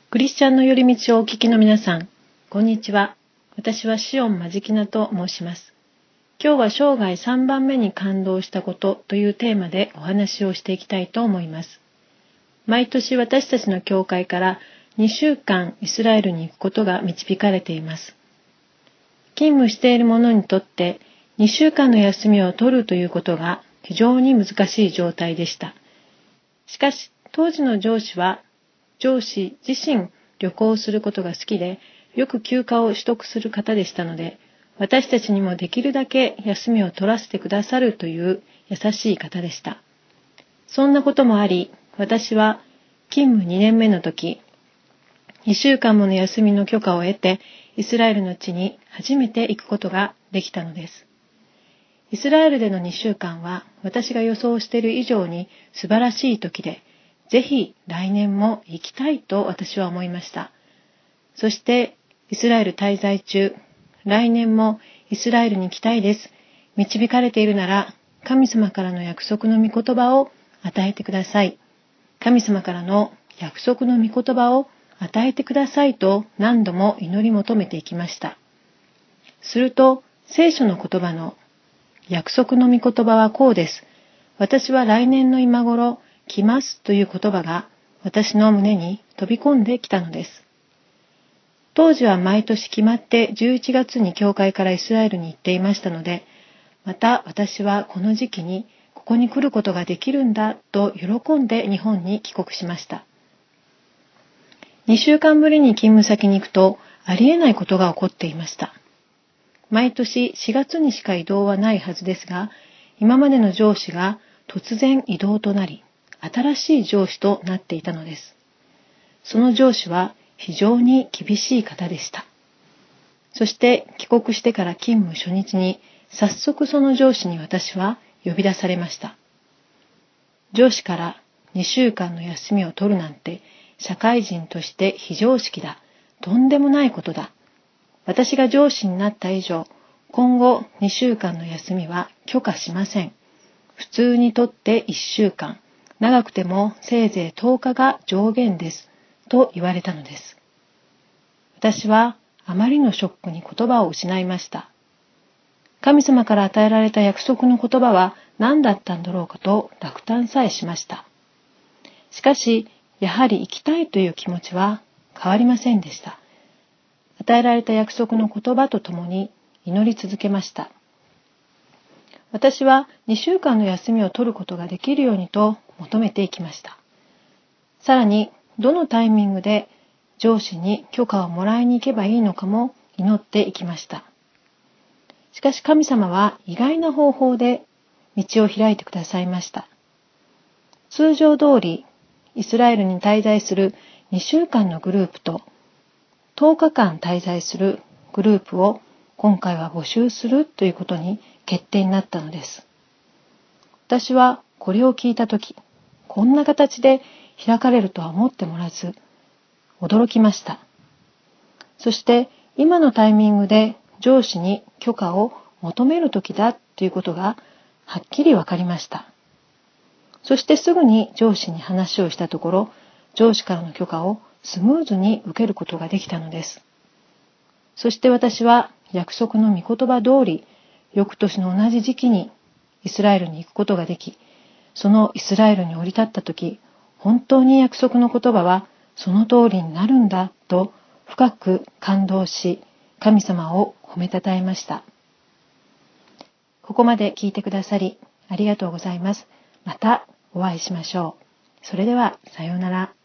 クリスチャンの寄り道をお聞きの皆さん、こんにちは。私はシオン・マジキナと申します。今日は生涯3番目に感動したことというテーマでお話をしていきたいと思います。毎年私たちの教会から2週間イスラエルに行くことが導かれています。勤務している者にとって2週間の休みを取るということが非常に難しい状態でした。しかし当時の上司自身旅行することが好きで、よく休暇を取得する方でしたので、私たちにもできるだけ休みを取らせてくださるという優しい方でした。そんなこともあり、私は勤務2年目の時、2週間もの休みの許可を得て、イスラエルの地に初めて行くことができたのです。イスラエルでの2週間は、私が予想している以上に素晴らしい時で、ぜひ来年も行きたいと私は思いました。そしてイスラエル滞在中、来年もイスラエルに行きたいです。導かれているなら神様からの約束の御言葉を与えてください。神様からの約束の御言葉を与えてくださいと何度も祈り求めていきました。すると聖書の言葉の約束の御言葉はこうです。私は来年の今頃来ますという言葉が私の胸に飛び込んできたのです。当時は毎年決まって11月に教会からイスラエルに行っていましたので、また私はこの時期にここに来ることができるんだと喜んで日本に帰国しました。2週間ぶりに勤務先に行くとありえないことが起こっていました。毎年4月にしか異動はないはずですが、今までの上司が突然異動となり、新しい上司となっていたのです。その上司は非常に厳しい方でした。そして帰国してから勤務初日に早速その上司に私は呼び出されました。上司から2週間の休みを取るなんて社会人として非常識だ。とんでもないことだ。私が上司になった以上、今後2週間の休みは許可しません。普通にとって1週間。長くてもせいぜい10日が上限です、と言われたのです。私はあまりのショックに言葉を失いました。神様から与えられた約束の言葉は何だったんだろうかと落胆さえしました。しかし、やはり行きたいという気持ちは変わりませんでした。与えられた約束の言葉とともに祈り続けました。私は2週間の休みを取ることができるようにと求めていきました。さらに、どのタイミングで上司に許可をもらいに行けばいいのかも祈っていきました。しかし神様は意外な方法で道を開いてくださいました。通常通り、イスラエルに滞在する2週間のグループと10日間滞在するグループを今回は募集するということに決定になったのです。私はこれを聞いたとき、こんな形で開かれるとは思ってもらず、驚きました。そして今のタイミングで上司に許可を求めるときだということがはっきりわかりました。そしてすぐに上司に話をしたところ、上司からの許可をスムーズに受けることができたのです。そして私は約束の御言葉通り、翌年の同じ時期にイスラエルに行くことができ、そのイスラエルに降り立ったとき、本当に約束の言葉はその通りになるんだと深く感動し、神様を褒めたたえました。ここまで聞いてくださりありがとうございます。またお会いしましょう。それではさようなら。